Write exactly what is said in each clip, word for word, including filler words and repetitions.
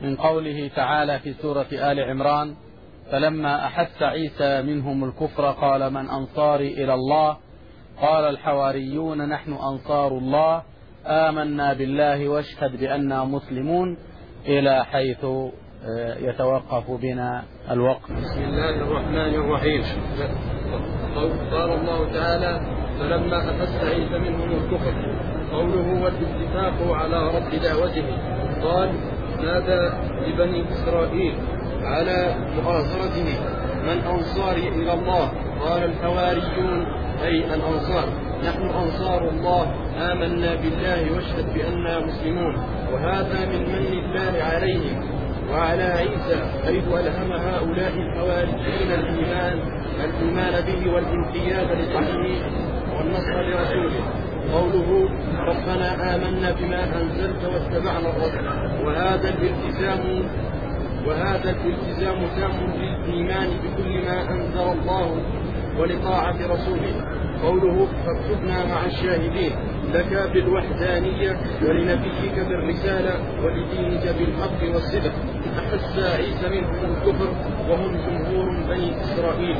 من قوله تعالى في سورة آل عمران: فلما أحس عيسى منهم الكفر قال من أنصاري إلى الله قال الحواريون نحن أنصار الله آمنا بالله واشهد بأننا مسلمون، إلى حيث يتوقف بنا الوقت. بسم الله الرحمن الرحيم. قال الله تعالى: فلما أحس عيسى منهم الكفر، قوله والاتفاق على رد دعوته. قال: نادى لبني إسرائيل على مؤازرته: من أنصاري إلى الله؟ قال الحواريون أي الأنصار: نحن أنصار الله آمنا بالله واشهد بأننا مسلمون. وهذا من من الله عليهم وعلى عيسى، حيث ألهم هؤلاء الحواريين الإيمان الإيمان به والانقياد لطاعته والنصر لرسوله. قوله: ربنا آمنا بما أنزلت واتبعنا الرسول. وهذا الالتزام وهذا الالتزام تام للإيمان بكل ما أنزل الله ولطاعة رسوله. قوله: فاكتبنا مع الشاهدين لك بالوحدانية ولنبيك بالرسالة ولدينك بالحق والصدق. أحس عيسى منهم الكفر وهم جمهور بني إسرائيل.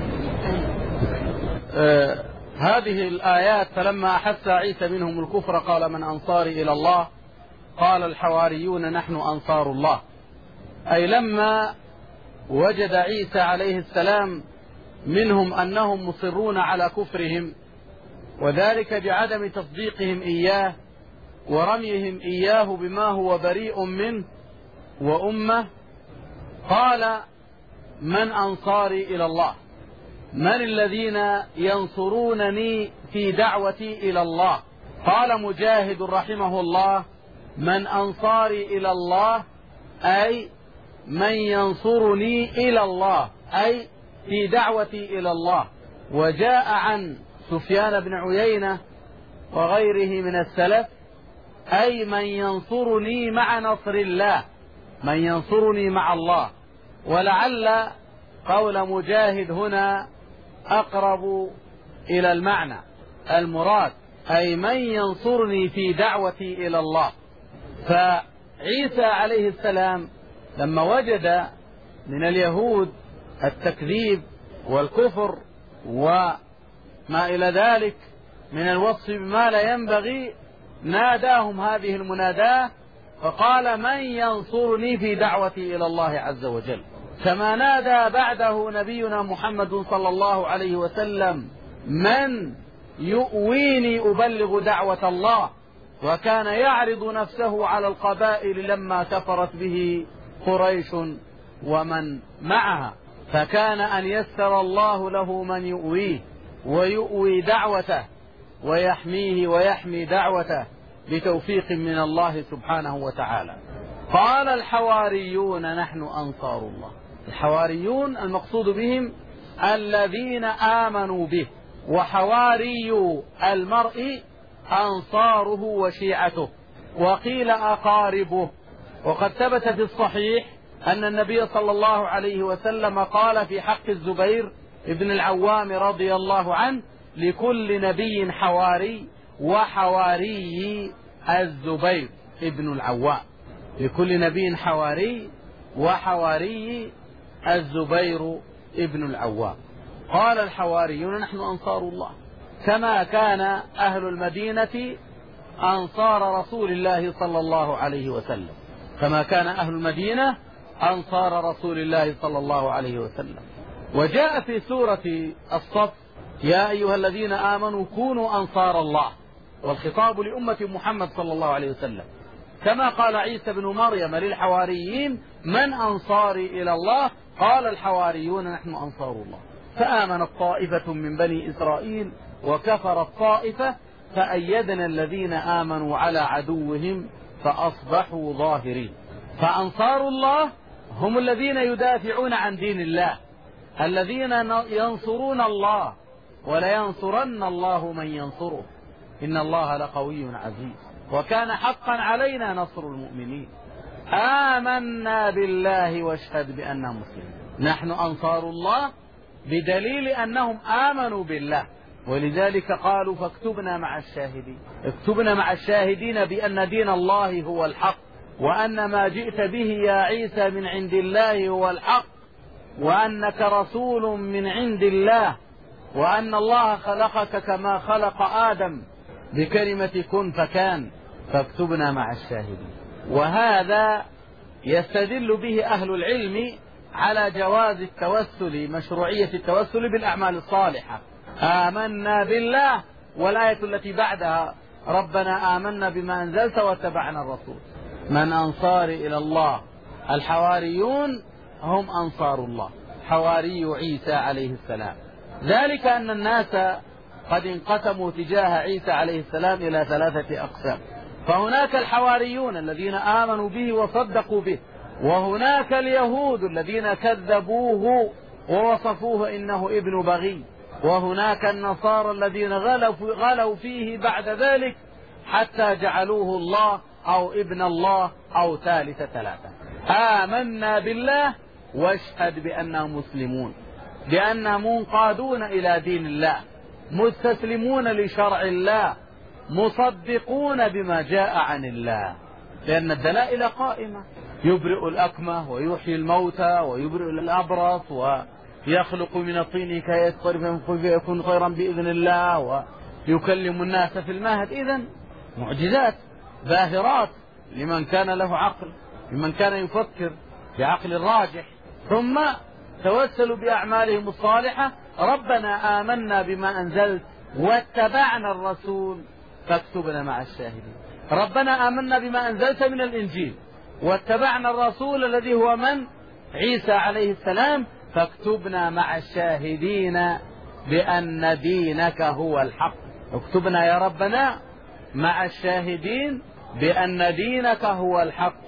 آه هذه الآيات: فلما أحس عيسى منهم الكفر قال من أنصاري إلى الله قال الحواريون نحن أنصار الله، أي لما وجد عيسى عليه السلام منهم أنهم مصرون على كفرهم، وذلك بعدم تصديقهم إياه ورميهم إياه بما هو بريء منه وأمه، قال من أنصاري إلى الله؟ من الذين ينصرونني في دعوتي إلى الله؟ قال مجاهد رحمه الله: من أنصاري إلى الله أي من ينصرني إلى الله، أي في دعوتي إلى الله. وجاء عن سفيان بن عيينة وغيره من السلف: أي من ينصرني مع نصر الله، من ينصرني مع الله. ولعل قول مجاهد هنا أقرب إلى المعنى المراد، أي من ينصرني في دعوتي إلى الله. فعيسى عليه السلام لما وجد من اليهود التكذيب والكفر وما إلى ذلك من الوصف بما لا ينبغي، ناداهم هذه المناداة فقال من ينصرني في دعوتي إلى الله عز وجل. كما نادى بعده نبينا محمد صلى الله عليه وسلم: من يؤويني أبلغ دعوة الله. وكان يعرض نفسه على القبائل لما كفرت به قريش ومن معها، فكان أن يسر الله له من يؤويه ويؤوي دعوته ويحميه ويحمي دعوته بتوفيق من الله سبحانه وتعالى. قال الحواريون نحن أنصار الله. الحواريون المقصود بهم الذين آمنوا به، وحواري المرء أنصاره وشيعته، وقيل أقاربه. وقد ثبت في الصحيح أن النبي صلى الله عليه وسلم قال في حق الزبير ابن العوام رضي الله عنه: لكل نبي حواري وحواري الزبير ابن العوام. لكل نبي حواري وحواري الزبير ابن العوام. قال الحواريون نحن أنصار الله، كما كان أهل المدينة أنصار رسول الله صلى الله عليه وسلم، كما كان أهل المدينة أنصار رسول الله صلى الله عليه وسلم. وجاء في سورة الصف: يا أيها الذين آمنوا كونوا أنصار الله، والخطاب لأمة محمد صلى الله عليه وسلم. كما قال عيسى بن مريم للحواريين: من أنصاري إلى الله؟ قال الحواريون نحن أنصار الله. فآمنت طائفة من بني إسرائيل وكفرت طائفة فأيدنا الذين آمنوا على عدوهم فأصبحوا ظاهرين. فأنصار الله هم الذين يدافعون عن دين الله، الذين ينصرون الله، ولينصرن الله من ينصره، إن الله لقوي عزيز، وكان حقا علينا نصر المؤمنين. آمنا بالله واشهد بأننا مسلمون. نحن أنصار الله بدليل أنهم آمنوا بالله، ولذلك قالوا فاكتبنا مع الشاهدين. اكتبنا مع الشاهدين بأن دين الله هو الحق وأن ما جئت به يا عيسى من عند الله هو الحق، وأنك رسول من عند الله، وأن الله خلقك كما خلق آدم بكلمة كن فكان، فاكتبنا مع الشاهدين. وهذا يستدل به أهل العلم على جواز التوسل، مشروعية التوسل بالأعمال الصالحة. آمنا بالله، والآية التي بعدها ربنا آمنا بما أنزلت واتبعنا الرسول. من أنصار إلى الله؟ الحواريون هم أنصار الله، حواري عيسى عليه السلام. ذلك أن الناس قد انقسموا تجاه عيسى عليه السلام إلى ثلاثة أقسام. فهناك الحواريون الذين آمنوا به وصدقوا به، وهناك اليهود الذين كذبوه ووصفوه إنه ابن بغي، وهناك النصارى الذين غلوا فيه بعد ذلك حتى جعلوه الله أو ابن الله أو ثالث ثلاثة. آمنا بالله واشهد بأننا مسلمون، بأننا منقادون إلى دين الله، مستسلمون لشرع الله، مصدقون بما جاء عن الله، لأن الدلائل قائمة. يبرئ الأكمه ويحيي الموتى ويبرئ الأبرص ويخلق من الطين كيصطرف فيكون خيرا بإذن الله ويكلم الناس في المهد. إذن معجزات باهرات لمن كان له عقل، لمن كان يفكر بعقل راجح. ثم توسلوا بأعمالهم الصالحة. ربنا آمنا بما أنزلت واتبعنا الرسول فاكتبنا مع الشاهدين. ربنا آمنا بما أنزلت من الإنجيل واتبعنا الرسول الذي هو من؟ عيسى عليه السلام، فاكتبنا مع الشاهدين بأن دينك هو الحق. اكتبنا يا ربنا مع الشاهدين بأن دينك هو الحق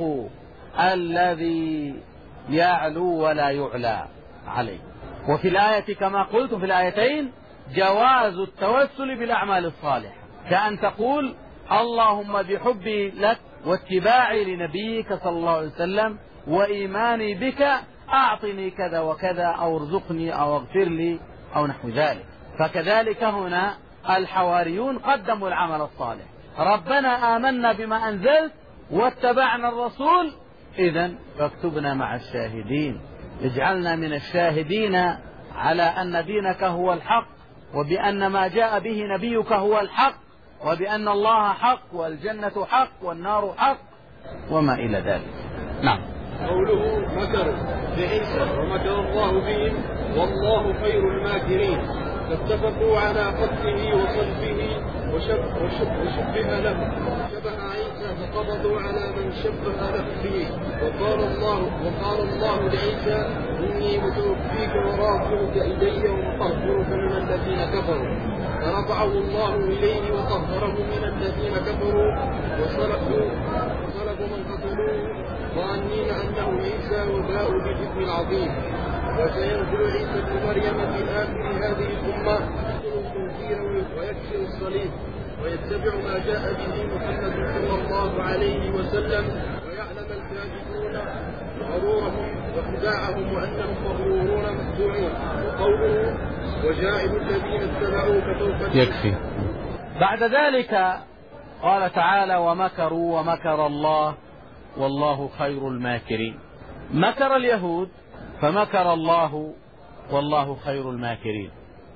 الذي يعلو ولا يعلى عليه. وفي الآية كما قلت في الآيتين جواز التوسل بالأعمال الصالحة، كأن تقول اللهم بحبي لك واتباعي لنبيك صلى الله عليه وسلم وإيماني بك أعطني كذا وكذا أو ارزقني أو اغفر لي أو نحو ذلك. فكذلك هنا الحواريون قدموا العمل الصالح. ربنا آمنا بما أنزلت واتبعنا الرسول، إذن فاكتبنا مع الشاهدين، اجعلنا من الشاهدين على أن دينك هو الحق، وبأن ما جاء به نبيك هو الحق، وبأن الله حق والجنة حق والنار حق وما إلى ذلك. نعم. قوله مكروا بعيسى ومكر الله بهم والله خير الماكرين، فاتفقوا على قتله وصلبه وشب وشب وشبه له، شبه عيسى فقبضوا على من شبه له به. وقال الله وقال الله لعيسى إني متوفيك ورافعك إلي ومطهرك من الذين كفروا، فرفعه الله إليه وطهره من الذين كفروا وصلبوا وصلبوا من قتلوه ظانين أنه عيسى وباءوا بالإثم العظيم. وسينزل عيسى ابن مريم في آخر هذه الأمة يقتل الخنزير ويكسر الصليب ويتبع ما جاء به محمد صلى الله عليه وسلم، ويعلم الكاذبون غرورهم وخداعهم وأنهم مغرورون مخدوعون. وقوله وجاعل الذين اتبعوك سوف يكفي. بعد ذلك قال تعالى ومكروا ومكر الله والله خير الماكرين. مكر اليهود فمكر الله والله خير الماكرين.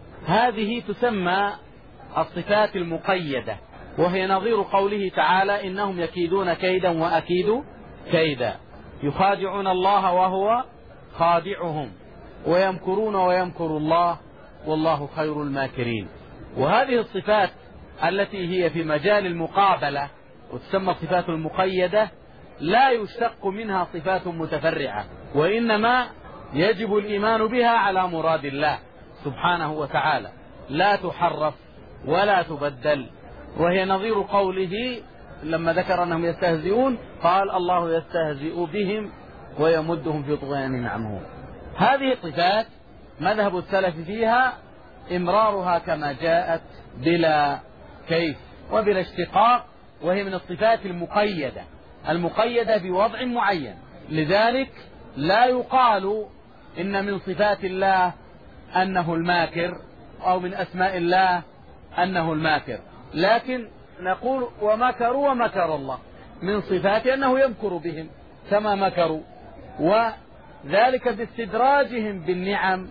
هذه تسمى الصفات المقيدة، وهي نظير قوله تعالى إنهم يكيدون كيدا وأكيد كيدا، يخادعون الله وهو خادعهم، ويمكرون ويمكر الله والله خير الماكرين. وهذه الصفات التي هي في مجال المقابلة وتسمى الصفات المقيدة لا يشتق منها صفات متفرعة، وإنما يجب الإيمان بها على مراد الله سبحانه وتعالى، لا تحرف ولا تبدل. وهي نظير قوله لما ذكر أنهم يستهزئون قال الله يستهزئ بهم ويمدهم في طغيانهم يعمهون. هذه الصفات مذهب السلف فيها إمرارها كما جاءت بلا كيف وبلا اشتقاق، وهي من الصفات المقيدة المقيدة بوضع معين. لذلك لا يقال إن من صفات الله أنه الماكر أو من أسماء الله أنه الماكر، لكن نقول ومكروا ومكر الله. من صفاته أنه يمكر بهم كما مكروا، وذلك باستدراجهم بالنعم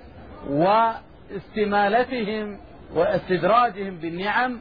واستمالتهم واستدراجهم بالنعم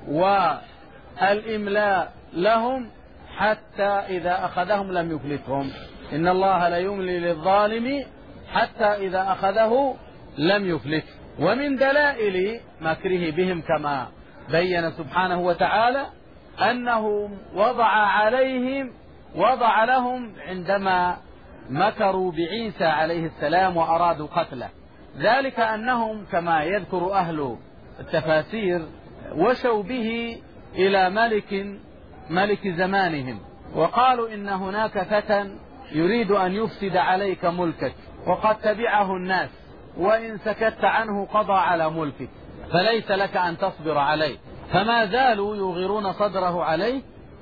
والإملاء لهم حتى إذا أخذهم لم يفلتهم. إن الله لا يملي للظالم حتى إذا أخذه لم يفلته. ومن دلائل مكره بهم كما بين سبحانه وتعالى أنه وضع عليهم وضع لهم عندما مكروا بعيسى عليه السلام وأرادوا قتله، ذلك أنهم كما يذكر أهل التفاسير وشوا به إلى ملك ملك زمانهم، وقالوا إن هناك فتى يريد أن يفسد عليك ملكك وقد تبعه الناس، وإن سكت عنه قضى على ملكك فليس لك أن تصبر عليه. فما زالوا يغيرون صدره عليه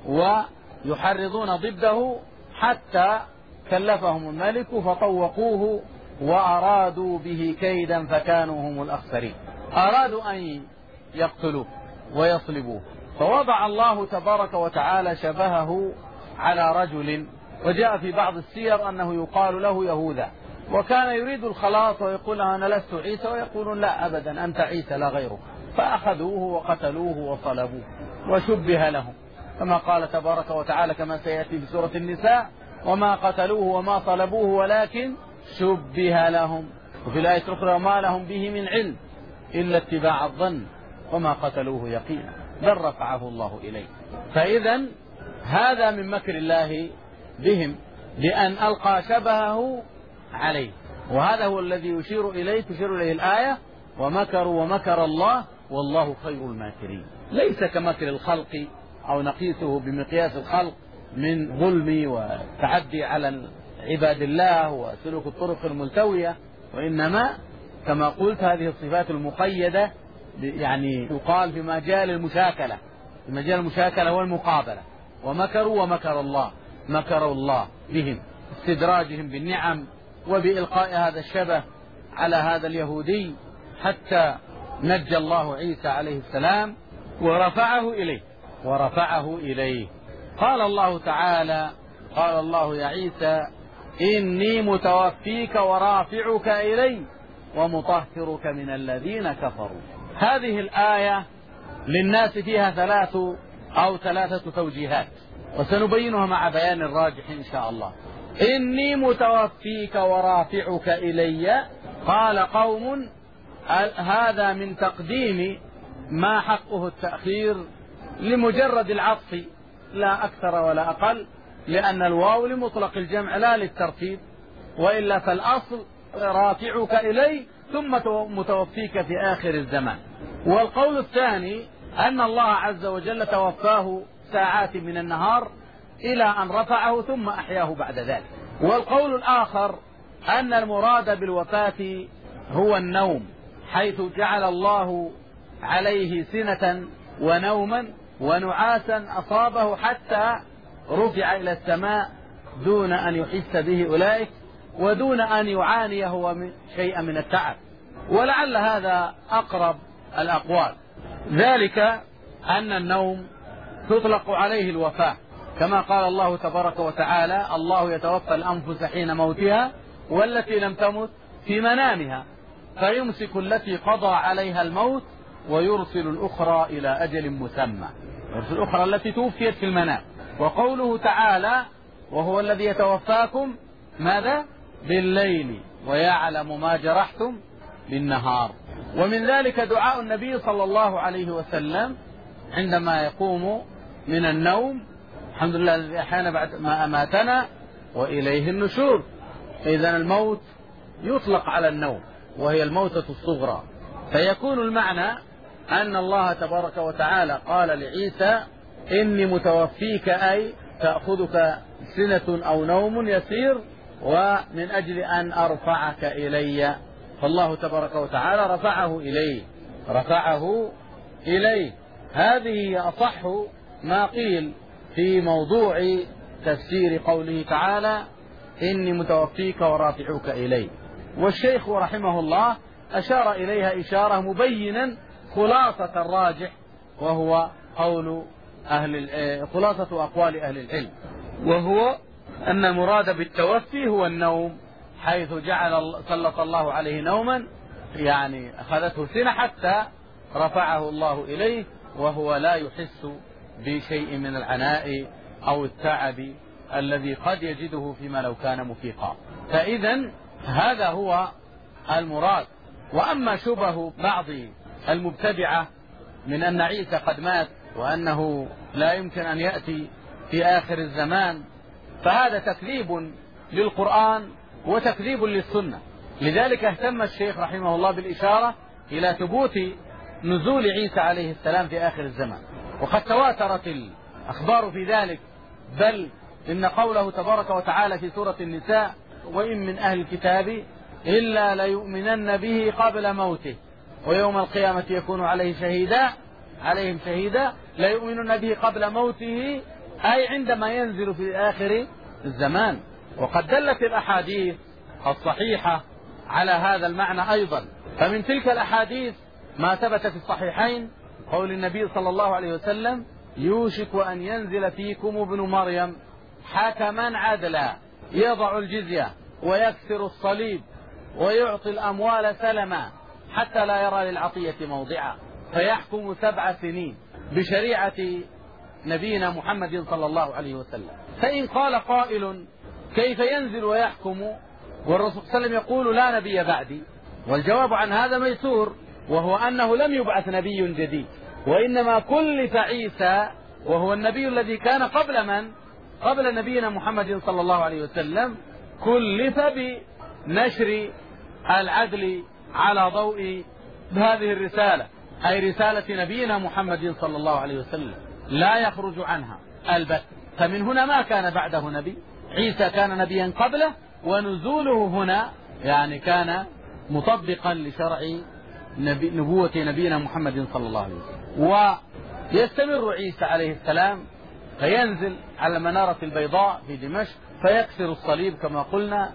ويحرضون ضده حتى كلفهم الملك فطوقوه وأرادوا به كيدا فكانوا هم الأخسرين. أرادوا أن يقتلوه ويصلبوه، فوضع الله تبارك وتعالى شبهه على رجل، وجاء في بعض السير أنه يقال له يهوذا، وكان يريد الخلاص ويقول أنا لست عيسى، ويقولون لا أبدا أنت عيسى لا غيره، فأخذوه وقتلوه وصلبوه وشبه لهم كما قال تبارك وتعالى كما سيأتي في سورة النساء وما قتلوه وما صلبوه ولكن شبه لهم. وفي الآية الأخرى وما لهم به من علم إلا اتباع الظن وما قتلوه يقينا بل رفعه الله إليه. فإذا هذا من مكر الله بهم بأن ألقى شبهه عليه، وهذا هو الذي يشير إليه تشير إليه الآية ومكروا ومكر الله والله خير الماكرين. ليس كمكر الخلق أو نقيسه بمقياس الخلق من ظلم وتعدي على عباد الله وسلوك الطرق الملتوية، وإنما كما قلت هذه الصفات المقيدة يعني يقال في مجال المشاكلة في مجال المشاكلة والمقابلة. ومكروا ومكر الله، مكروا الله بهم استدراجهم بالنعم وبإلقاء هذا الشبه على هذا اليهودي حتى نجى الله عيسى عليه السلام ورفعه إليه ورفعه إليه. قال الله تعالى قال الله يا عيسى إني متوفيك ورافعك إلي ومطهرك من الذين كفروا. هذه الآية للناس فيها ثلاث أو ثلاثة توجيهات وسنبينها مع بيان الراجح إن شاء الله. إني متوفيك ورافعك إلي، قال قوم هذا من تقديم ما حقه التأخير لمجرد العطف لا أكثر ولا أقل، لأن الواو لمطلق الجمع لا للترتيب، وإلا فالأصل رافعك إلي ثم متوفيك في آخر الزمان. والقول الثاني أن الله عز وجل توفاه ساعات من النهار إلى أن رفعه ثم أحياه بعد ذلك. والقول الآخر أن المراد بالوفاة هو النوم، حيث جعل الله عليه سنة ونوما ونعاسا أصابه حتى رفع إلى السماء دون أن يحس به أولئك ودون أن يعاني هو شيئا من التعب. ولعل هذا أقرب الأقوال، ذلك أن النوم تطلق عليه الوفاة كما قال الله تبارك وتعالى الله يتوفى الأنفس حين موتها والتي لم تمت في منامها فيمسك التي قضى عليها الموت ويرسل الأخرى إلى أجل مسمى، يرسل الأخرى التي توفيت في المنام. وقوله تعالى وهو الذي يتوفاكم ماذا بالليل ويعلم ما جرحتم بالنهار. ومن ذلك دعاء النبي صلى الله عليه وسلم عندما يقوم من النوم الحمد لله الذي أحيانا بعد ما أماتنا وإليه النشور. إذن الموت يطلق على النوم وهي الموتة الصغرى، فيكون المعنى أن الله تبارك وتعالى قال لعيسى إني متوفيك أي تأخذك سنة أو نوم يسير ومن أجل أن أرفعك إلي. فالله تبارك وتعالى رفعه إليه رفعه إليه. هذه أصح ما قيل في موضوع تفسير قوله تعالى إني متوفيك ورافعك إلي. والشيخ رحمه الله أشار إليها إشارة مبينا خلاصة الراجح وهو قول أهل خلاصة أقوال أهل العلم، وهو أن المراد بالتوفي هو النوم، حيث جعل سلط الله عليه نوما يعني أخذته سنة حتى رفعه الله إليه وهو لا يحس بشيء من العناء أو التعب الذي قد يجده فيما لو كان مفيقا. فإذا هذا هو المراد. وأما شبه بعض المبتدعة من أن عيسى قد مات وأنه لا يمكن أن يأتي في آخر الزمان، فهذا تكذيب للقرآن وتكذيب للسنة. لذلك اهتم الشيخ رحمه الله بالإشارة إلى ثبوت نزول عيسى عليه السلام في آخر الزمان، وقد تواترت الأخبار في ذلك، بل إن قوله تبارك وتعالى في سورة النساء: وإن من أهل الكتاب إلا ليؤمنن به قبل موته ويوم القيامة يكون عليه شهيدا عليهم شهيدا ليؤمنن به قبل موته، أي عندما ينزل في آخر الزمان. وقد دلت الأحاديث الصحيحة على هذا المعنى أيضا. فمن تلك الأحاديث ما ثبت في الصحيحين قول النبي صلى الله عليه وسلم: يوشك أن ينزل فيكم ابن مريم حكما عدلا يضع الجزية ويكسر الصليب ويعطي الأموال سلما حتى لا يرى للعطية موضعا، فيحكم سبع سنين بشريعة نبينا محمد صلى الله عليه وسلم. فإن قال قائل: كيف ينزل ويحكم والرسول صلى الله عليه وسلم يقول لا نبي بعدي؟ والجواب عن هذا ميسور، وهو أنه لم يبعث نبي جديد، وإنما كلف عيسى وهو النبي الذي كان قبل من؟ قبل نبينا محمد صلى الله عليه وسلم، كلف بنشر العدل على ضوء هذه الرسالة، أي رسالة نبينا محمد صلى الله عليه وسلم، لا يخرج عنها البتة. فمن هنا ما كان بعده نبي، عيسى كان نبيا قبله، ونزوله هنا يعني كان مطبقا لشرع نبي نبوة نبينا محمد صلى الله عليه وسلم. ويستمر عيسى عليه السلام فينزل على المنارة البيضاء في دمشق فيكسر الصليب كما قلنا،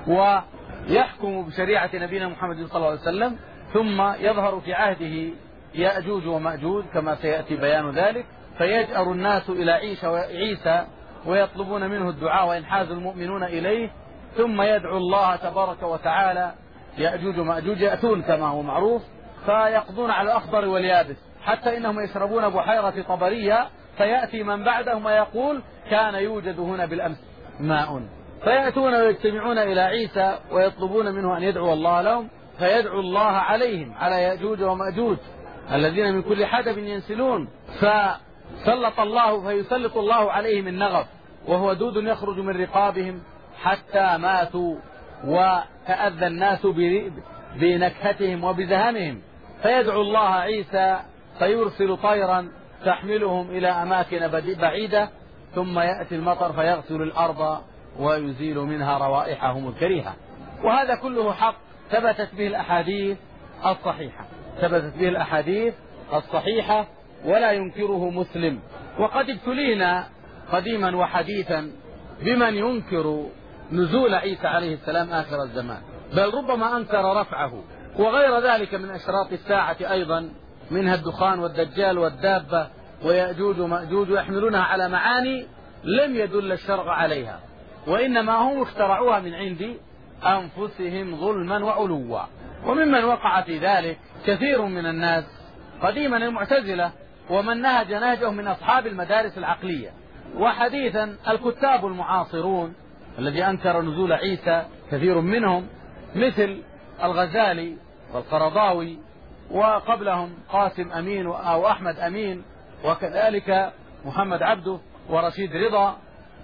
ويحكم بشريعة نبينا محمد صلى الله عليه وسلم، ثم يظهر في عهده يأجوج ومأجوج كما سيأتي بيان ذلك، فيجأر الناس إلى عيسى ويطلبون منه الدعاء وينحاز المؤمنون إليه، ثم يدعو الله تبارك وتعالى. يأجوج ومأجوج يأتون كما هو معروف فيقضون على الأخضر واليابس، حتى إنهم يشربون بحيرة طبرية، فيأتي من بعدهم ويقول: كان يوجد هنا بالأمس ماء، فيأتون ويجتمعون إلى عيسى ويطلبون منه أن يدعو الله لهم، فيدعو الله عليهم على يأجوج ومأجوج الذين من كل حدب ينسلون، فسلط الله فيسلط الله عليهم النغف، وهو دود يخرج من رقابهم حتى ماتوا، وتأذى الناس بنكهتهم وبزهمهم، فيدعو الله عيسى فيرسل طيرا تحملهم إلى أماكن بعيدة، ثم يأتي المطر فيغسل الأرض ويزيل منها روائحهم الكريهة. وهذا كله حق ثبتت به الأحاديث الصحيحة ثبتت به الأحاديث الصحيحة ولا ينكره مسلم. وقد ابتلينا قديما وحديثا بمن ينكر نزول عيسى عليه السلام آخر الزمان، بل ربما أنكر رفعه، وغير ذلك من أشراط الساعة أيضا، منها الدخان والدجال والدابة ويأجوج ومأجوج، يحملونها على معاني لم يدل الشرع عليها، وإنما هم اخترعوها من عند أنفسهم ظلما وعلوا. وممن وقع في ذلك كثير من الناس، قديما المعتزلة ومن نهج نهجهم من أصحاب المدارس العقلية، وحديثا الكتاب المعاصرون الذي أنكر نزول عيسى كثير منهم، مثل الغزالي والقرضاوي، وقبلهم قاسم أمين أو أحمد أمين، وكذلك محمد عبده ورشيد رضا.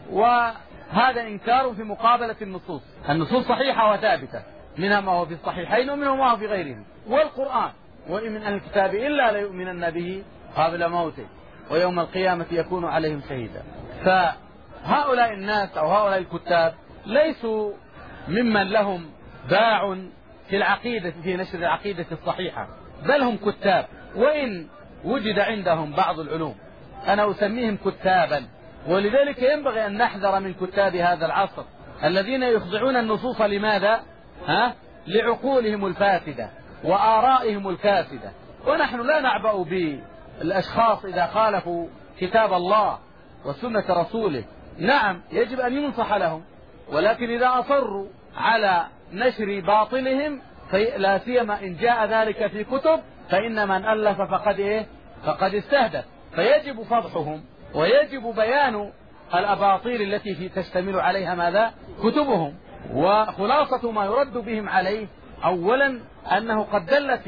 وهذا إنكار في مقابلة النصوص، النصوص صحيحة وثابتة، منها ما هو في الصحيحين ومنها ما هو في غيرهم، والقرآن: وإن من أهل الكتاب إلا ليؤمنن به قبل موته ويوم القيامة يكون عليهم شهيدا. فهؤلاء الناس أو هؤلاء الكتاب ليسوا ممن لهم باع في العقيدة في نشر العقيدة الصحيحة، بل هم كتاب، وإن وجد عندهم بعض العلوم أنا أسميهم كتابا. ولذلك ينبغي أن نحذر من كتاب هذا العصر الذين يخضعون النصوص. لماذا؟ ها؟ لعقولهم الفاسدة وآرائهم الكاسدة. ونحن لا نعبأ بالأشخاص إذا خالفوا كتاب الله وسنة رسوله نعم يجب أن ينصح لهم، ولكن إذا أصروا على نشر باطلهم لا سيما إن جاء ذلك في كتب فإن من ألف فقد إيه فقد استهدف، فيجب فضحهم ويجب بيان الأباطيل التي في تشتمل عليها ماذا كتبهم. وخلاصة ما يرد بهم عليه أولا أنه قد دلت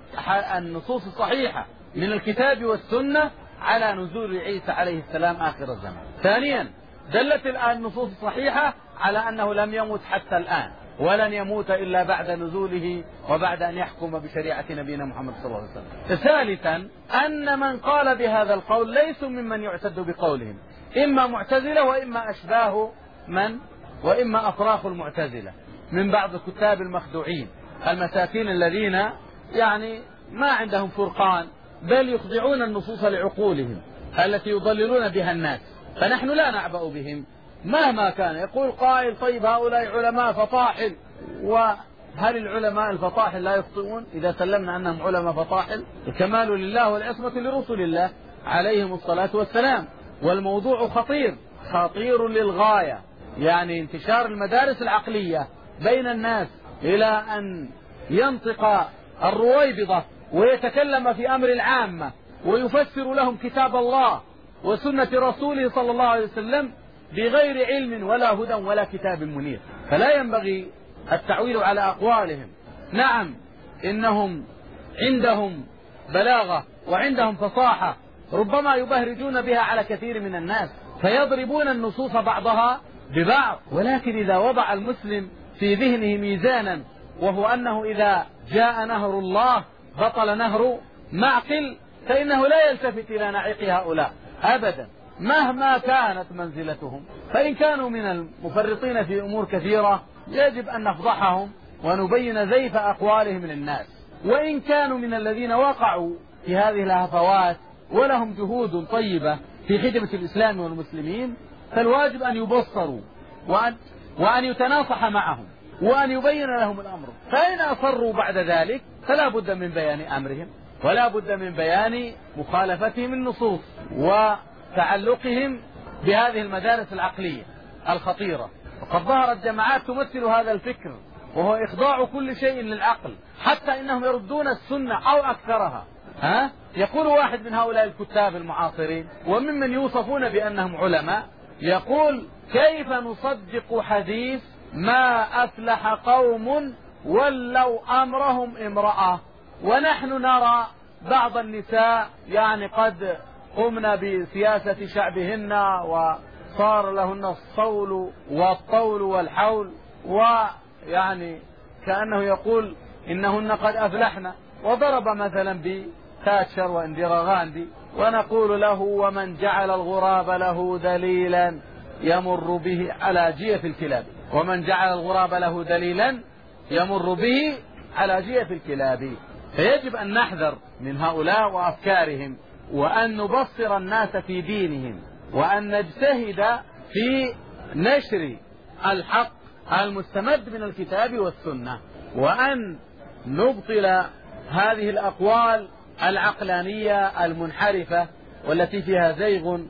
النصوص الصحيحة من الكتاب والسنة على نزول عيسى عليه السلام آخر الزمان. ثانيا دلت النصوص الصحيحة على أنه لم يمت حتى الآن ولن يموت إلا بعد نزوله وبعد أن يحكم بشريعة نبينا محمد صلى الله عليه وسلم. ثالثا أن من قال بهذا القول ليسوا ممن يعتد بقولهم، إما معتزلة وإما أشباه من وإما أفراخ المعتزلة من بعض الكتاب المخدوعين المساكين الذين يعني ما عندهم فرقان بل يخضعون النصوص لعقولهم التي يضللون بها الناس، فنحن لا نعبأ بهم مهما كان. يقول قائل طيب هؤلاء علماء فطاحل، وهل العلماء الفطاحل لا يخطئون إذا سلمنا أنهم علماء فطاحل؟ الكمال لله والعصمة لرسل الله عليهم الصلاة والسلام. والموضوع خطير خطير للغاية، يعني انتشار المدارس العقلية بين الناس إلى أن ينطق الرويبضة ويتكلم في أمر العامة ويفسر لهم كتاب الله وسنة رسوله صلى الله عليه وسلم بغير علم ولا هدى ولا كتاب منير. فلا ينبغي التعويل على أقوالهم. نعم إنهم عندهم بلاغة وعندهم فصاحة ربما يبهرجون بها على كثير من الناس فيضربون النصوص بعضها ببعض، ولكن إذا وضع المسلم في ذهنه ميزانا وهو أنه إذا جاء نهر الله بطل نهر معقل فإنه لا يلتفت إلى نعيق هؤلاء أبدا مهما كانت منزلتهم. فإن كانوا من المفرطين في أمور كثيرة يجب أن نفضحهم ونبين زيف أقوالهم للناس، وإن كانوا من الذين وقعوا في هذه الهفوات ولهم جهود طيبة في خدمة الإسلام والمسلمين فالواجب أن يبصروا وأن, وأن يتناصح معهم وأن يبين لهم الأمر. فإن أصروا بعد ذلك فلا بد من بيان أمرهم ولا بد من بيان مخالفتهم النصوص وتعلقهم بهذه المدارس العقلية الخطيرة. وقد ظهرت جماعات تمثل هذا الفكر وهو إخضاع كل شيء للعقل، حتى إنهم يردون السنة أو أكثرها. ها؟ يقول واحد من هؤلاء الكتاب المعاصرين وممن يوصفون بأنهم علماء يقول كيف نصدق حديث ما أفلح قوم ولوا أمرهم امرأة ونحن نرى بعض النساء يعني قد قمنا بسياسة شعبهن وصار لهن الصول والطول والحول، ويعني كأنه يقول إنهن قد أفلحن، وضرب مثلا بتاتشر وانديرا غاندي، ونقول له ومن جعل الغراب له دليلا يمر به على جيف الكلاب، ومن جعل الغراب له دليلا يمر به على جيف الكلاب. فيجب أن نحذر من هؤلاء وأفكارهم وأن نبصر الناس في دينهم وأن نجتهد في نشر الحق المستمد من الكتاب والسنة، وأن نبطل هذه الأقوال العقلانية المنحرفة والتي فيها زيغ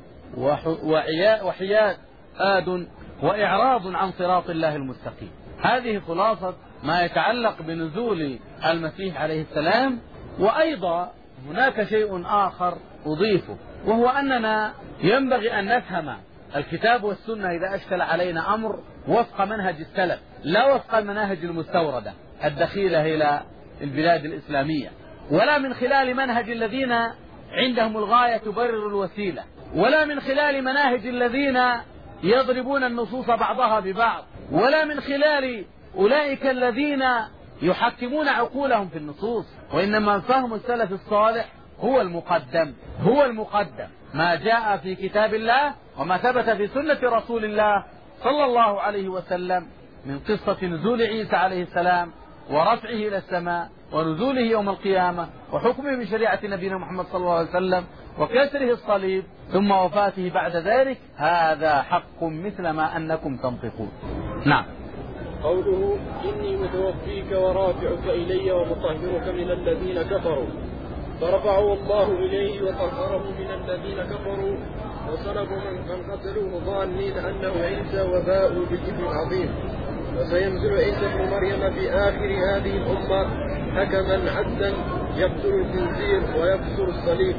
وحياد آد وإعراض عن صراط الله المستقيم. هذه خلاصة ما يتعلق بنزول المسيح عليه السلام. وأيضا هناك شيء آخر أضيفه، وهو أننا ينبغي أن نفهم الكتاب والسنة إذا أشكل علينا أمر وفق منهج السلف لا وفق المناهج المستوردة الدخيلة إلى البلاد الإسلامية، ولا من خلال منهج الذين عندهم الغاية تبرر الوسيلة، ولا من خلال مناهج الذين يضربون النصوص بعضها ببعض، ولا من خلال أولئك الذين يحكمون عقولهم في النصوص. وإنما فهم السلف الصالح هو المقدم هو المقدم ما جاء في كتاب الله وما ثبت في سنة رسول الله صلى الله عليه وسلم من قصة نزول عيسى عليه السلام ورفعه إلى السماء ونزوله يوم القيامة وحكمه بشريعة نبينا محمد صلى الله عليه وسلم وكسره الصليب ثم وفاته بعد ذلك. هذا حق مثل ما أنكم تنطقون. نعم. قوله إني متوفيك ورافعك إلي ومطهرك من الذين كفروا، فرفعه الله إليه وطهره من الذين كفروا وصلبوا من قتلوه ظانين أنه عيسى وباءوا بالإثم العظيم. وسينزل عيسى ابن مريم في آخر هذه الأمة حكما عدلا يقتل الخنزير ويكسر الصليب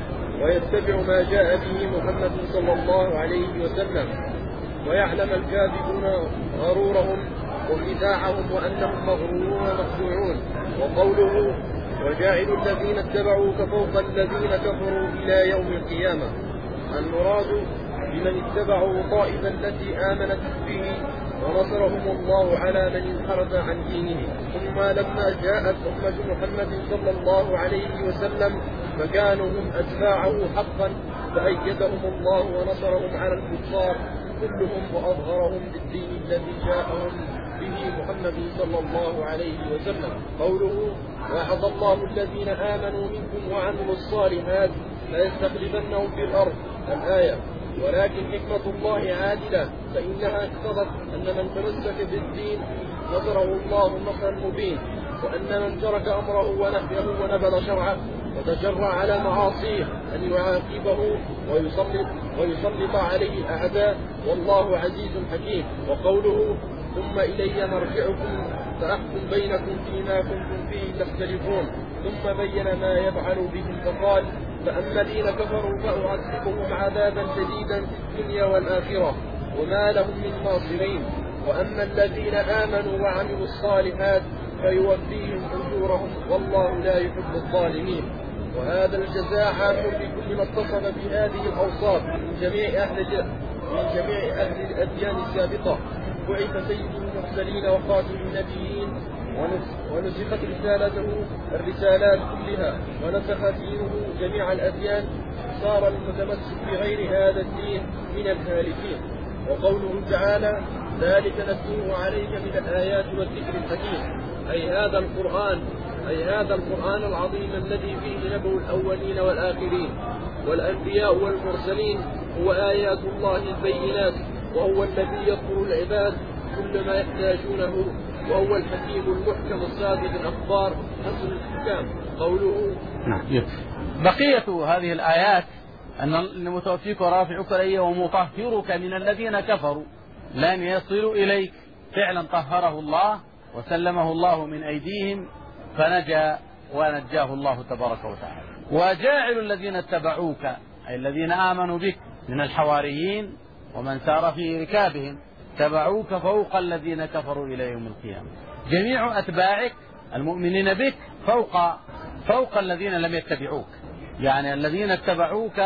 ويتبع ما جاء به محمد صلى الله عليه وسلم، ويعلم الكاذبون غرورهم وخداعهم وأنهم مغرورون مخدوعون. وقوله وجاعل الذين اتبعوك فوق الذين كفروا إلى يوم القيامة، المراد بمن اتبعوا طائفة التي آمنت به ونصرهم الله على من انحرف عن دينه. ثم لما جاءت أمة محمد صلى الله عليه وسلم فكانوا هم أتباعه حقا فأيدهم الله ونصرهم على الكفار كلهم وأظهرهم بالدين الذي جاءهم به محمد صلى الله عليه وسلم. قوله وعد الله الذين آمنوا منكم وعملوا الصالحات ليستخلفنهم في الأرض، الآية. ولكن حكمة الله عادلة، فإنها اقتضت أن من تمسك بالدين نصره الله نصرا مبين، وأن من ترك أمره ونهيه ونبذ شرعه وتجرع على معاصيه أن يعاقبه ويسلط, ويسلط عليه الأعداء، والله عزيز حكيم. وقوله ثم إلي مرجعكم فأحكم بينكم فيما كنتم فيه تختلفون، ثم بين ما يفعل بهم فقال فأما الذين كفروا فأعذبهم عذابا شديدا في الدنيا والآخرة وما لهم من ناصرين، وأما الذين آمنوا وعملوا الصالحات فيوفيهم أجورهم والله لا يحب الظالمين. وهذا الجزاء عام لكل ما اتصف بهذه الأوصاف من جميع أهل من جميع أهل الأديان السابقة. بعث سيد المرسلين وخاتم النبيين ونسخت رسالته الرسالات كلها ونسخ دينه جميع الأديان، صار المتمسك بغير هذا الدين من الهالكين. وقوله تعالى ذلك نتلوه عليك من الآيات والذكر الحكيم، أي هذا القرآن أي هذا القرآن العظيم الذي فيه نبأ الأولين والآخرين والأنبياء والمرسلين هو آيات الله البينات، وهو الذي يذكر العباد كل ما يحتاجونه، وهو الحكيم المحكم الصادق الأخبار حسن الحكام. قوله نعم. بقية هذه الآيات أن متوفيك ورافعك إلي ومطهرك من الذين كفروا لن يصلوا إليك، فعلا طهره الله وسلمه الله من أيديهم فنجا ونجاه الله تبارك وتعالى. وجاعل الذين اتبعوك أي الذين آمنوا بك من الحواريين ومن سار في ركابهم اتبعوك فوق الذين كفروا إلى يوم القيامة. جميع أتباعك المؤمنين بك فوق فوق الذين لم يتبعوك، يعني الذين اتبعوك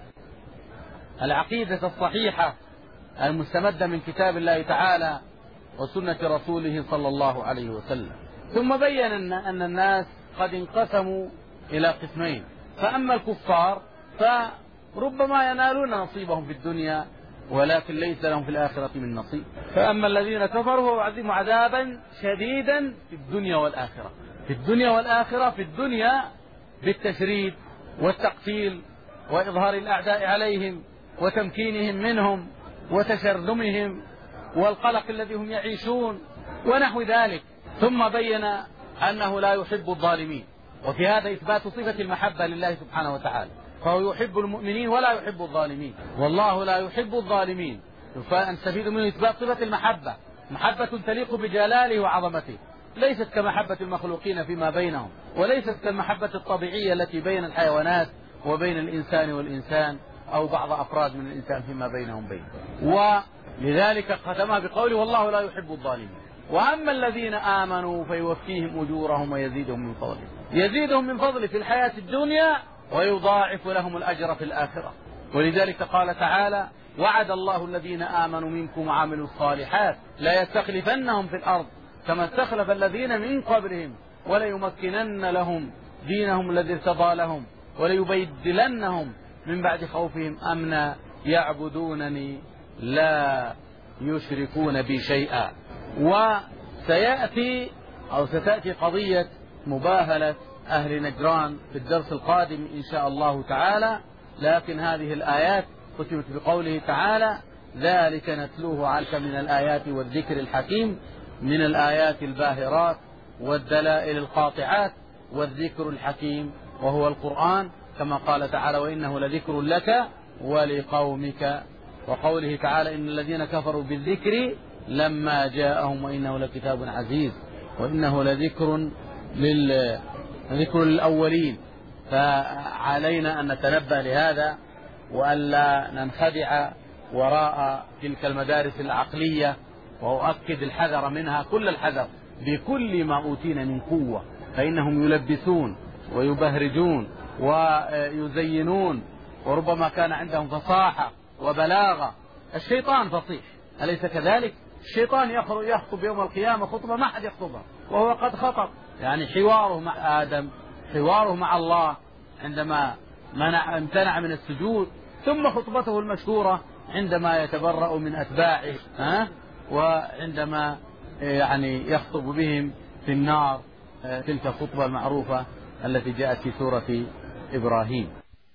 العقيدة الصحيحة المستمدة من كتاب الله تعالى وسنة رسوله صلى الله عليه وسلم. ثم بين أن الناس قد انقسموا إلى قسمين، فأما الكفار فربما ينالون نصيبهم في الدنيا ولكن ليس لهم في الآخرة من نصيب، فأما الذين كفروا فأعذبهم عذابا شديدا في الدنيا والآخرة. في الدنيا والآخرة، في الدنيا بالتشريد والتقتيل وإظهار الأعداء عليهم وتمكينهم منهم وتشرذمهم والقلق الذي هم يعيشون ونحو ذلك. ثم بين أنه لا يحب الظالمين، وفي هذا إثبات صفة المحبة لله سبحانه وتعالى، فهو يحب المؤمنين ولا يحب الظالمين، والله لا يحب الظالمين. فنستفيد منه إثبات صفة المحبة، محبة تليق بجلاله وعظمته، ليست كمحبة المخلوقين فيما بينهم، وليست كالمحبة الطبيعية التي بين الحيوانات وبين الإنسان والإنسان أو بعض أفراد من الإنسان فيما بينهم بين. ولذلك ختمها بقوله والله لا يحب الظالمين. وأما الذين آمنوا فيوفيهم أجورهم ويزيدهم من فضله، يزيدهم من فضله في الحياة الدنيا ويضاعف لهم الأجر في الآخرة. ولذلك قال تعالى وعد الله الذين آمنوا منكم وعملوا الصالحات لا يستخلفنهم في الأرض كما استخلف الذين من قبلهم وليمكنن لهم دينهم الذي ارتضى لهم وليبدلنهم من بعد خوفهم أمنا يعبدونني لا يشركون بي شيئا. وسيأتي أو ستأتي قضية مباهلة أهل نجران في الدرس القادم إن شاء الله تعالى، لكن هذه الآيات ختمت بقوله تعالى ذلك نتلوه عليك من الآيات والذكر الحكيم، من الآيات الباهرات والدلائل القاطعات والذكر الحكيم وهو القرآن، كما قال تعالى وإنه لذكر لك ولقومك. وقوله تعالى إن الذين كفروا بالذكر لما جاءهم وإنه لكتاب عزيز وإنه لذكر لل... ذكر للأولين. فعلينا أن نتنبه لهذا وألا ننخدع وراء تلك المدارس العقلية، وأؤكد الحذر منها كل الحذر بكل ما أوتينا من قوة، فإنهم يلبسون ويبهرجون ويزينون، وربما كان عندهم فصاحة وبلاغة. الشيطان فصيح أليس كذلك؟ الشيطان يخطب يوم القيامة خطبة ما حد يخطبها وهو قد خطب، يعني حواره مع آدم، حواره مع الله عندما منع امتنع من السجود، ثم خطبته المشهورة عندما يتبرأ من أتباعه، ها؟ وعندما يعني يخطب بهم في النار، تلك الخطبة المعروفة التي جاءت في سورة إبراهيم.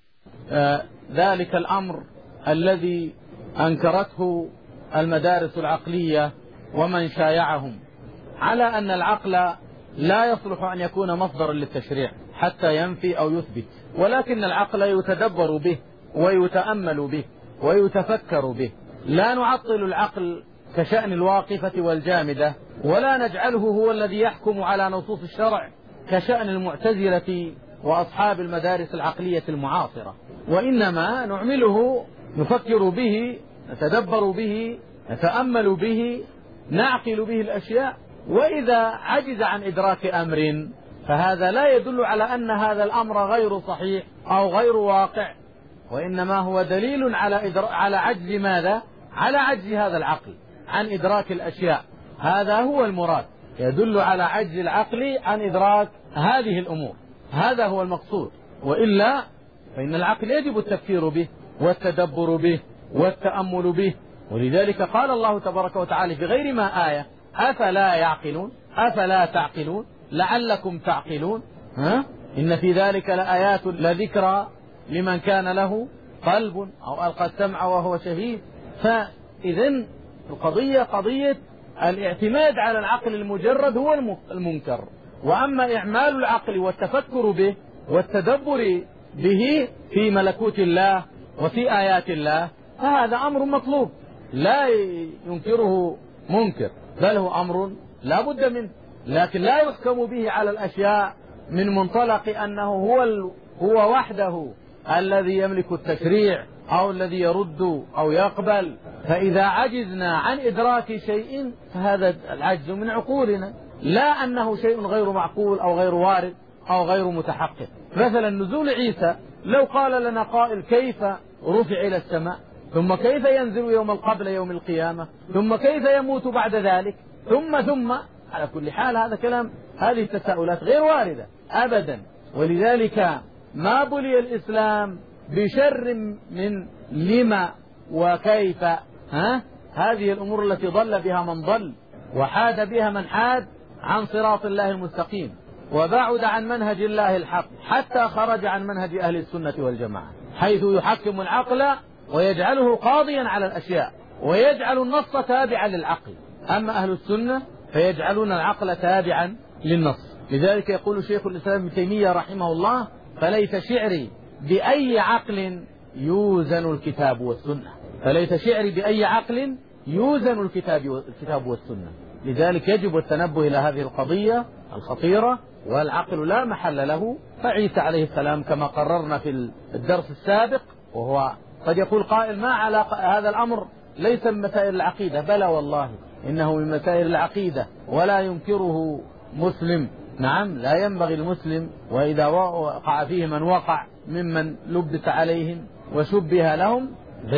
ذلك الأمر الذي أنكرته المدارس العقلية ومن شايعهم على أن العقل لا يصلح أن يكون مصدرا للتشريع حتى ينفي أو يثبت، ولكن العقل يتدبر به ويتأمل به ويتفكر به. لا نعطل العقل كشأن الواقفة والجامدة، ولا نجعله هو الذي يحكم على نصوص الشرع كشأن المعتزلة وأصحاب المدارس العقلية المعاصرة، وإنما نعمله نفكر به، نتدبر به، نتأمل به، نعقل به الأشياء. وإذا عجز عن إدراك أمر فهذا لا يدل على أن هذا الأمر غير صحيح أو غير واقع، وإنما هو دليل على على عجز ماذا؟ على عجز هذا العقل عن إدراك الأشياء. هذا هو المراد، يدل على عجز العقل عن إدراك هذه الأمور، هذا هو المقصود. وإلا فإن العقل يجب التفكير به والتدبر به والتأمل به. ولذلك قال الله تبارك وتعالى في غير ما آية أفلا يعقلون أفلا تعقلون لعلكم تعقلون. ها؟ إن في ذلك لآيات لذكرى لمن كان له قلب أو ألقى السمع وهو شهيد. فإذن القضية قضية الاعتماد على العقل المجرد هو المنكر، وأما إعمال العقل والتفكر به والتدبر به في ملكوت الله وفي آيات الله فهذا أمر مطلوب لا ينكره منكر، بل هو أمر لا بد منه، لكن لا يحكم به على الأشياء من منطلق أنه هو هو وحده الذي يملك التشريع أو الذي يرد أو يقبل. فإذا عجزنا عن إدراك شيء فهذا العجز من عقولنا، لا أنه شيء غير معقول أو غير وارد أو غير متحقق. مثلا نزول عيسى، لو قال لنا قائل كيف رفع إلى السماء، ثم كيف ينزل يوم قبل يوم القيامة، ثم كيف يموت بعد ذلك، ثم ثم على كل حال هذا كلام، هذه التساؤلات غير واردة أبدا. ولذلك ما بلي الإسلام بشر من لما وكيف، ها؟ هذه الأمور التي ضل بها من ضل وحاد بها من حاد عن صراط الله المستقيم وبعد عن منهج الله الحق حتى خرج عن منهج أهل السنة والجماعة، حيث يحكم العقل ويجعله قاضيا على الأشياء ويجعل النص تابعا للعقل. أما أهل السنة فيجعلون العقل تابعا للنص. لذلك يقول شيخ الإسلام ابن تيمية رحمه الله فليس شعري بأي عقل يوزن الكتاب والسنة، فليس شعري بأي عقل يوزن الكتاب الكتاب والسنة. لذلك يجب التنبه إلى هذه القضية الخطيرة، والعقل لا محل له. فعيسى عليه السلام كما قررنا في الدرس السابق، وهو قد يقول قائل ما علاقة هذا الأمر ليس من مسائل العقيدة، بلى والله إنه من مسائل العقيدة ولا ينكره مسلم. نعم، لا ينبغي المسلم وإذا وقع فيه من وقع ممن لبس عليهم وشبه لهم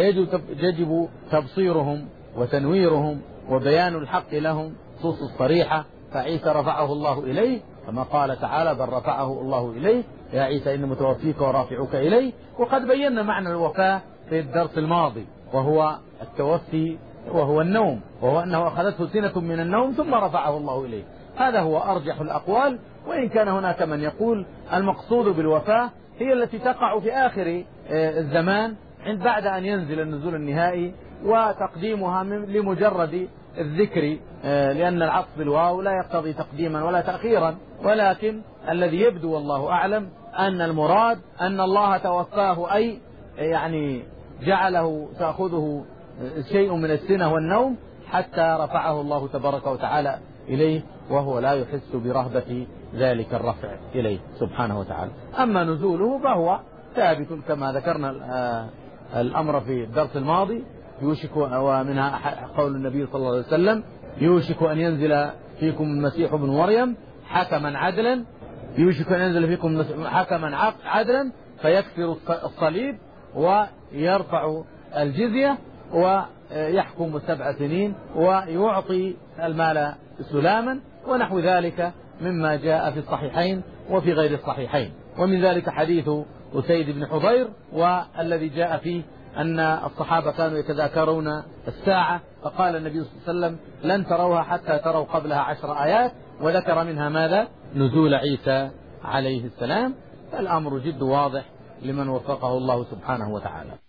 فيجب تبصيرهم وتنويرهم وبيان الحق لهم نصوص الصريحة. فعيسى رفعه الله إليه كما قال تعالى بل رفعه الله إليه يا عيسى إني متوفيك ورافعك إليه. وقد بينا معنى الوفاة في الدرس الماضي، وهو التوفي وهو النوم، وهو أنه أخذته سنة من النوم ثم رفعه الله إليه. هذا هو أرجح الأقوال، وإن كان هناك من يقول المقصود بالوفاة هي التي تقع في آخر الزمان عند بعد أن ينزل النزول النهائي، وتقديمها لمجرد الذكر، لأن العطف بالواو لا يقتضي تقديما ولا تأخيرا، ولكن الذي يبدو والله أعلم أن المراد أن الله توفاه، أي يعني جعله تأخذه شيء من السنة والنوم حتى رفعه الله تبارك وتعالى إليه وهو لا يحس برهبة ذلك الرفع إليه سبحانه وتعالى. أما نزوله فهو ثابت كما ذكرنا الأمر في الدرس الماضي، يوشك، ومنها قول النبي صلى الله عليه وسلم: يوشك أن ينزل فيكم المسيح ابن مريم حكما عدلا، يوشك أن ينزل فيكم حكما عدلا فيكسر الصليب ويرفع الجزية ويحكم سبع سنين ويعطي المال سلاما، ونحو ذلك مما جاء في الصحيحين وفي غير الصحيحين. ومن ذلك حديث أسيد بن حضير والذي جاء فيه أن الصحابة كانوا يتذاكرون الساعة، فقال النبي صلى الله عليه وسلم: لن تروها حتى تروا قبلها عشر آيات، وذكر منها ماذا؟ نزول عيسى عليه السلام. فالأمر جد واضح لمن وفقه الله سبحانه وتعالى.